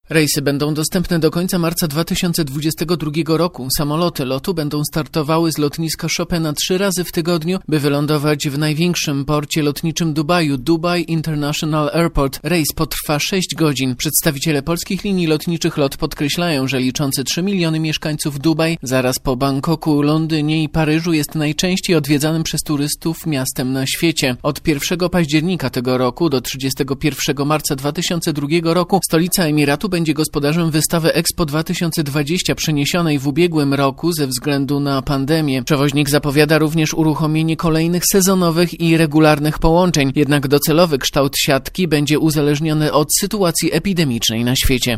Rejsy będą dostępne do końca marca 2022 roku. Samoloty LOT-u będą startowały z lotniska Chopina 3 razy w tygodniu, by wylądować w największym porcie lotniczym Dubaju, Dubai International Airport. Rejs potrwa 6 godzin. Przedstawiciele polskich linii lotniczych LOT podkreślają, że liczący 3 miliony mieszkańców Dubaj, zaraz po Bangkoku, Londynie i Paryżu, jest najczęściej odwiedzanym przez turystów miastem na świecie. Od 1 października tego roku do 31 marca 2002 roku stolica Emiratu będzie gospodarzem wystawy Expo 2020 przeniesionej w ubiegłym roku ze względu na pandemię. Przewoźnik zapowiada również uruchomienie kolejnych sezonowych i regularnych połączeń, jednak docelowy kształt siatki będzie uzależniony od sytuacji epidemicznej na świecie.